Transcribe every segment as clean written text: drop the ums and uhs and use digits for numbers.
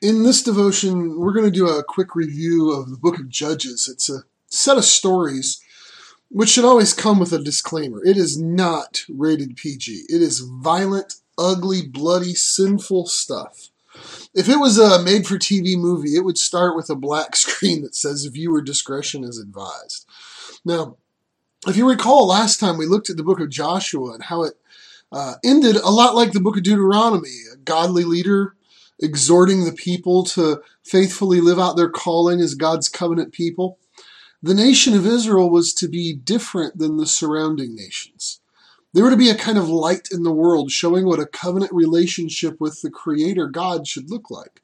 In this devotion, we're going to do a quick review of the book of Judges. It's a set of stories which should always come with a disclaimer. It is not rated PG. It is violent, ugly, bloody, sinful stuff. If it was a made-for-TV movie, it would start with a black screen that says viewer discretion is advised. Now, if you recall last time we looked at the book of Joshua and how it ended a lot like the book of Deuteronomy, a godly leader exhorting the people to faithfully live out their calling as God's covenant people. The nation of Israel was to be different than the surrounding nations. They were to be a kind of light in the world, showing what a covenant relationship with the Creator God should look like.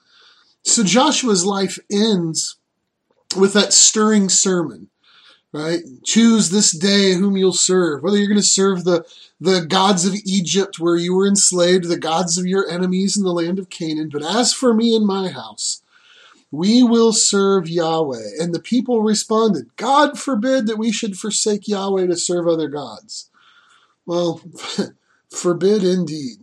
So Joshua's life ends with that stirring sermon, right? Choose this day whom you'll serve, whether you're going to serve the gods of Egypt where you were enslaved, the gods of your enemies in the land of Canaan. But as for me and my house, we will serve Yahweh. And the people responded, God forbid that we should forsake Yahweh to serve other gods. Well, forbid indeed.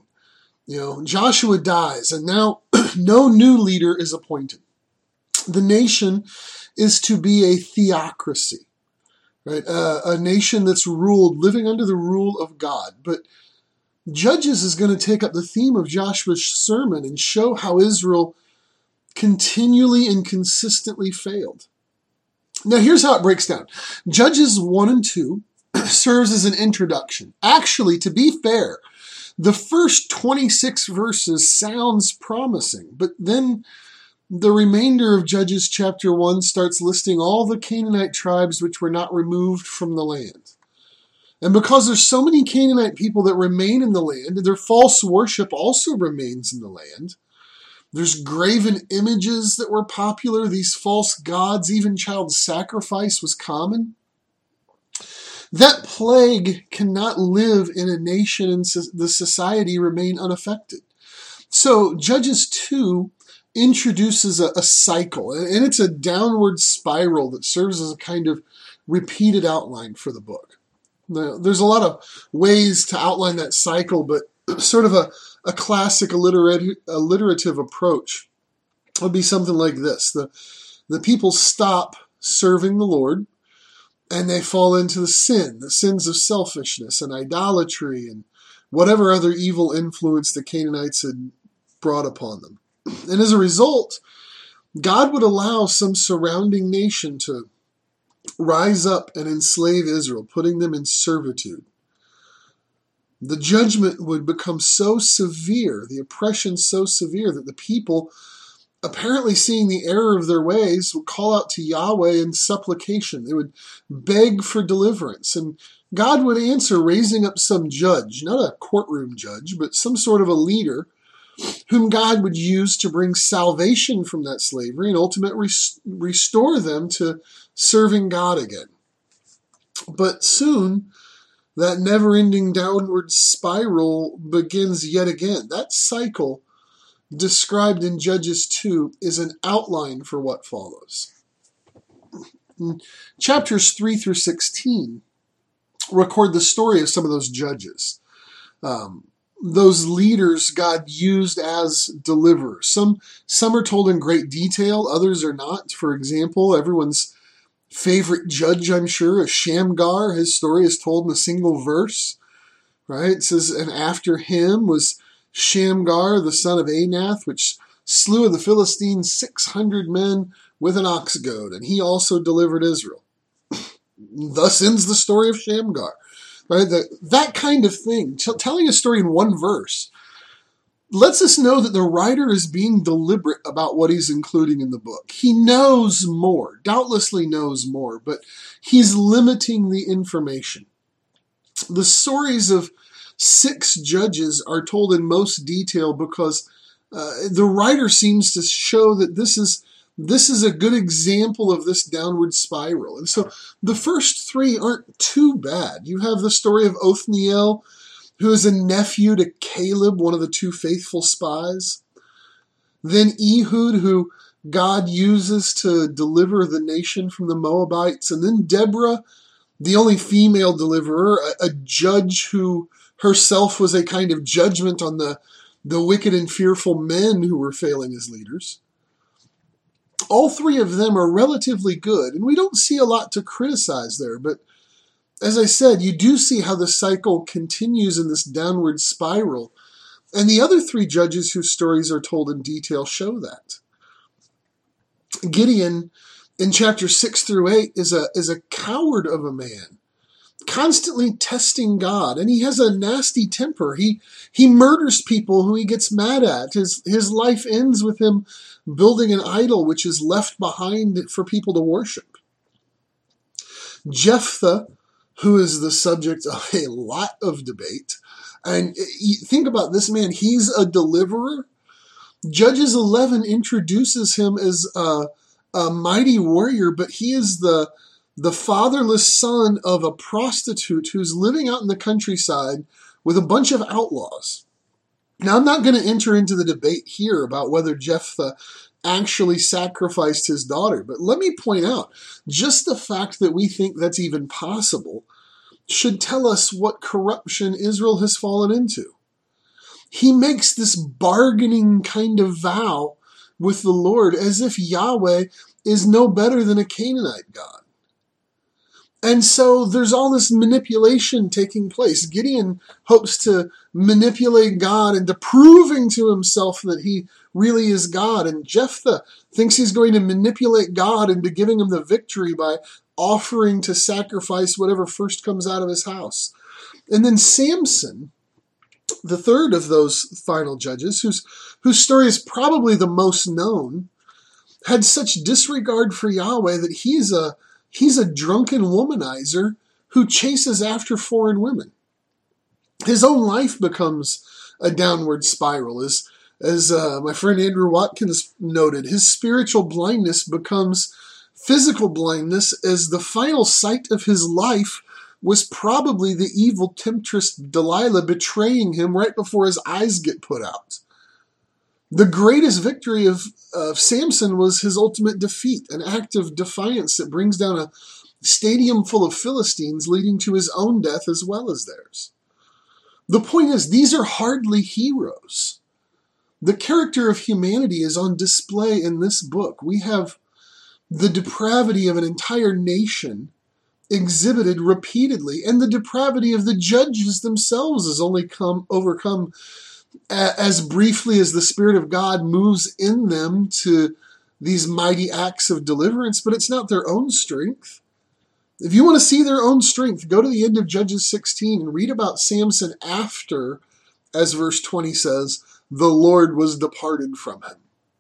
Joshua dies, and now no new leader is appointed. The nation is to be a theocracy, right? A nation that's ruled, living under the rule of God. But Judges is going to take up the theme of Joshua's sermon and show how Israel continually and consistently failed. Now here's how it breaks down. Judges 1 and 2 serves as an introduction. Actually, to be fair, the first 26 verses sounds promising, but then the remainder of Judges chapter 1 starts listing all the Canaanite tribes which were not removed from the land. And because there's so many Canaanite people that remain in the land, their false worship also remains in the land. There's graven images that were popular, these false gods, even child sacrifice was common. That plague cannot live in a nation and the society remain unaffected. So Judges 2 introduces a cycle, and it's a downward spiral that serves as a kind of repeated outline for the book. Now, there's a lot of ways to outline that cycle, but sort of a classic alliterative approach would be something like this. The people stop serving the Lord, and they fall into the sins of selfishness and idolatry and whatever other evil influence the Canaanites had brought upon them. And as a result, God would allow some surrounding nation to rise up and enslave Israel, putting them in servitude. The judgment would become so severe, the oppression so severe, that the people, apparently seeing the error of their ways, would call out to Yahweh in supplication. They would beg for deliverance. And God would answer, raising up some judge, not a courtroom judge, but some sort of a leader, whom God would use to bring salvation from that slavery and ultimately restore them to serving God again. But soon, that never-ending downward spiral begins yet again. That cycle, described in Judges 2, is an outline for what follows. Chapters 3 through 16 record the story of some of those judges. Those leaders God used as deliverers. Some are told in great detail, others are not. For example, everyone's favorite judge, I'm sure, is Shamgar. His story is told in a single verse, right? It says, and after him was Shamgar, the son of Anath, which slew of the Philistines 600 men with an ox goad, and he also delivered Israel. Thus ends the story of Shamgar. Right? That kind of thing, telling a story in one verse, lets us know that the writer is being deliberate about what he's including in the book. He knows more, doubtlessly knows more, but he's limiting the information. The stories of 6 judges are told in most detail because the writer seems to show that this is a good example of this downward spiral. And so the first 3 aren't too bad. You have the story of Othniel, who is a nephew to Caleb, one of the 2 faithful spies. Then Ehud, who God uses to deliver the nation from the Moabites. And then Deborah, the only female deliverer, a judge who herself was a kind of judgment on the the wicked and fearful men who were failing as leaders. All three of them are relatively good, and we don't see a lot to criticize there, but as I said, you do see how the cycle continues in this downward spiral, and the other three judges whose stories are told in detail show that. Gideon, in chapters 6 through 8, is a coward of a man, constantly testing God, and he has a nasty temper. He murders people who he gets mad at. His life ends with him building an idol which is left behind for people to worship. Jephthah, who is the subject of a lot of debate, and you think about this man, he's a deliverer. Judges 11 introduces him as a mighty warrior, but he is the fatherless son of a prostitute who's living out in the countryside with a bunch of outlaws. Now, I'm not going to enter into the debate here about whether Jephthah actually sacrificed his daughter, but let me point out, just the fact that we think that's even possible should tell us what corruption Israel has fallen into. He makes this bargaining kind of vow with the Lord as if Yahweh is no better than a Canaanite god. And so there's all this manipulation taking place. Gideon hopes to manipulate God into proving to himself that he really is God. And Jephthah thinks he's going to manipulate God into giving him the victory by offering to sacrifice whatever first comes out of his house. And then Samson, the third of those final judges, whose story is probably the most known, had such disregard for Yahweh that he's a drunken womanizer who chases after foreign women. His own life becomes a downward spiral. As my friend Andrew Watkins noted, his spiritual blindness becomes physical blindness, as the final sight of his life was probably the evil temptress Delilah betraying him right before his eyes get put out. The greatest victory of Samson was his ultimate defeat, an act of defiance that brings down a stadium full of Philistines, leading to his own death as well as theirs. The point is, these are hardly heroes. The character of humanity is on display in this book. We have the depravity of an entire nation exhibited repeatedly, and the depravity of the judges themselves is only overcome as briefly as the Spirit of God moves in them to these mighty acts of deliverance, but it's not their own strength. If you want to see their own strength, go to the end of Judges 16 and read about Samson after, as verse 20 says, the Lord was departed from him.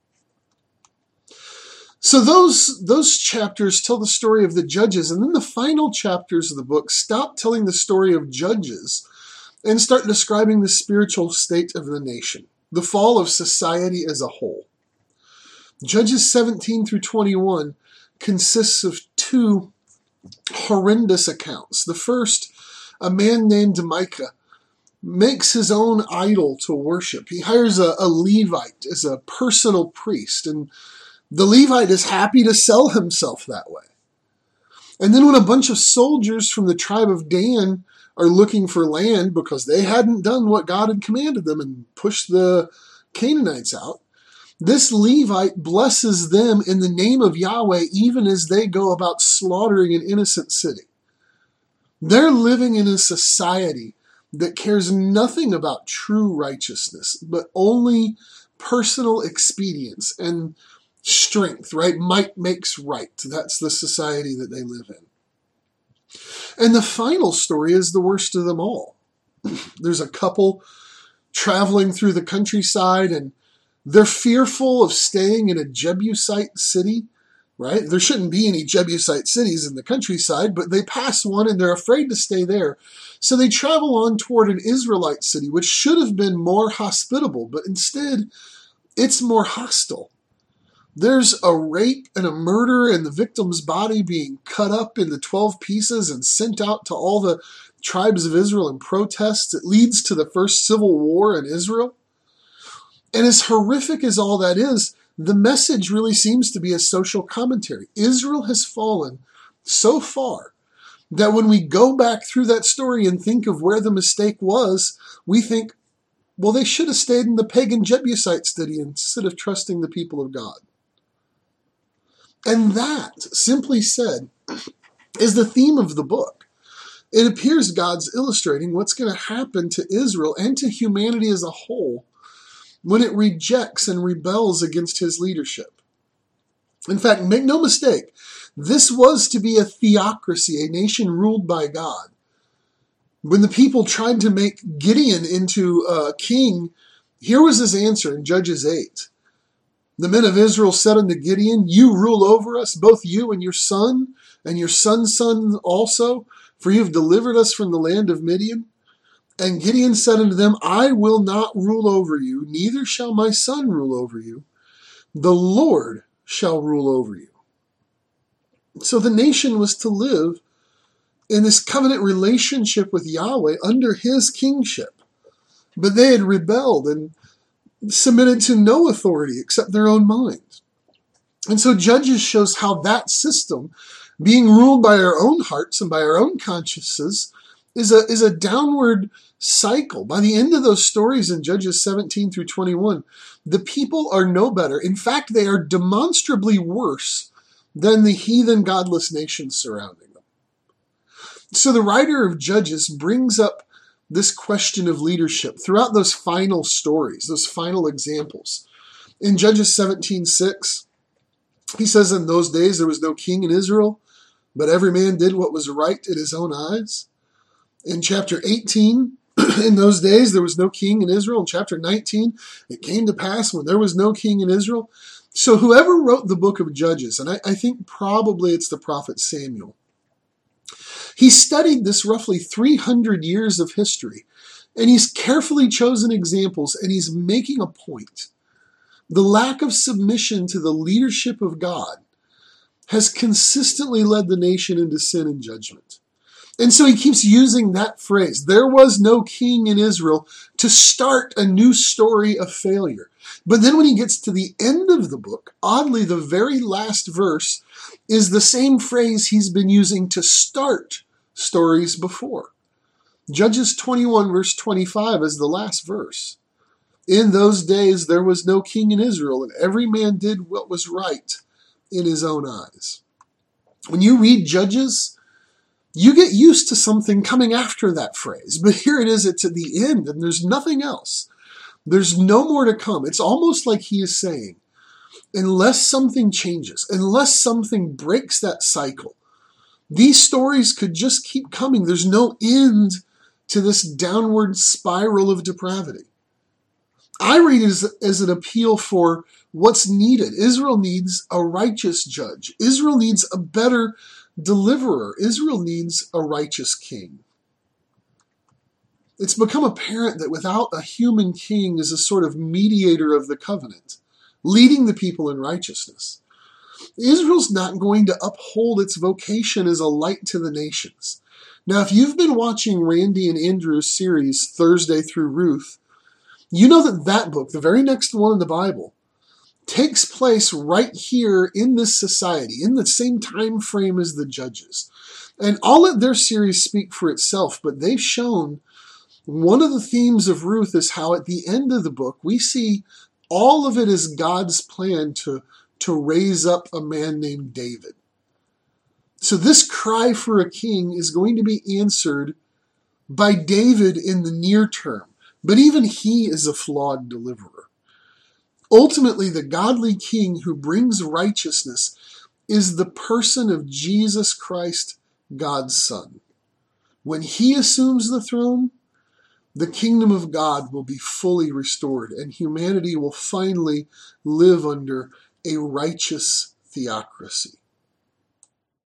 So those chapters tell the story of the judges, and then the final chapters of the book stop telling the story of judges and start describing the spiritual state of the nation, the fall of society as a whole. Judges 17 through 21 consists of two horrendous accounts. The first, a man named Micah makes his own idol to worship. He hires a Levite as a personal priest, and the Levite is happy to sell himself that way. And then when a bunch of soldiers from the tribe of Dan are looking for land because they hadn't done what God had commanded them and pushed the Canaanites out, this Levite blesses them in the name of Yahweh even as they go about slaughtering an innocent city. They're living in a society that cares nothing about true righteousness, but only personal expedience and strength, right? Might makes right. That's the society that they live in. And the final story is the worst of them all. There's a couple traveling through the countryside, and they're fearful of staying in a Jebusite city, right? There shouldn't be any Jebusite cities in the countryside, but they pass one and they're afraid to stay there. So they travel on toward an Israelite city, which should have been more hospitable, but instead it's more hostile. There's a rape and a murder and the victim's body being cut up into 12 pieces and sent out to all the tribes of Israel in protest. It leads to the first civil war in Israel. And as horrific as all that is, the message really seems to be a social commentary. Israel has fallen so far that when we go back through that story and think of where the mistake was, we think, Well, they should have stayed in the pagan Jebusite city instead of trusting the people of God. And that, simply said, is the theme of the book. It appears God's illustrating what's going to happen to Israel and to humanity as a whole when it rejects and rebels against his leadership. In fact, make no mistake, this was to be a theocracy, a nation ruled by God. When the people tried to make Gideon into a king, here was his answer in Judges 8. The men of Israel said unto Gideon, You rule over us, both you and your son's son also, for you have delivered us from the land of Midian. And Gideon said unto them, I will not rule over you, neither shall my son rule over you. The Lord shall rule over you. So the nation was to live in this covenant relationship with Yahweh under his kingship. But they had rebelled and submitted to no authority except their own minds. And so Judges shows how that system, being ruled by our own hearts and by our own consciences, is a downward cycle. By the end of those stories in Judges 17 through 21, the people are no better. In fact, they are demonstrably worse than the heathen godless nations surrounding them. So the writer of Judges brings up this question of leadership throughout those final stories, those final examples. In Judges 17:6, he says, In those days there was no king in Israel, but every man did what was right in his own eyes. In chapter 18, in those days there was no king in Israel. In chapter 19, it came to pass when there was no king in Israel. So whoever wrote the book of Judges, and I think probably it's the prophet Samuel, he studied this roughly 300 years of history, and he's carefully chosen examples, and he's making a point. The lack of submission to the leadership of God has consistently led the nation into sin and judgment. And so he keeps using that phrase, there was no king in Israel, to start a new story of failure. But then when he gets to the end of the book, oddly, the very last verse is the same phrase he's been using to start stories before. Judges 21 verse 25 is the last verse. In those days there was no king in Israel, and every man did what was right in his own eyes. When you read Judges, you get used to something coming after that phrase. But here it is, it's at the end, and there's nothing else. There's no more to come. It's almost like he is saying, unless something changes, unless something breaks that cycle, these stories could just keep coming. There's no end to this downward spiral of depravity. I read it as an appeal for what's needed. Israel needs a righteous judge. Israel needs a better deliverer. Israel needs a righteous king. It's become apparent that without a human king as a sort of mediator of the covenant, leading the people in righteousness, Israel's not going to uphold its vocation as a light to the nations. Now, if you've been watching Randy and Andrew's series, Thursday through Ruth, you know that book, the very next one in the Bible, takes place right here in this society, in the same time frame as the Judges. And I'll let their series speak for itself, but they've shown one of the themes of Ruth is how at the end of the book, we see all of it as God's plan to raise up a man named David. So this cry for a king is going to be answered by David in the near term. But even he is a flawed deliverer. Ultimately, the godly king who brings righteousness is the person of Jesus Christ, God's Son. When he assumes the throne, the kingdom of God will be fully restored, and humanity will finally live under a righteous theocracy.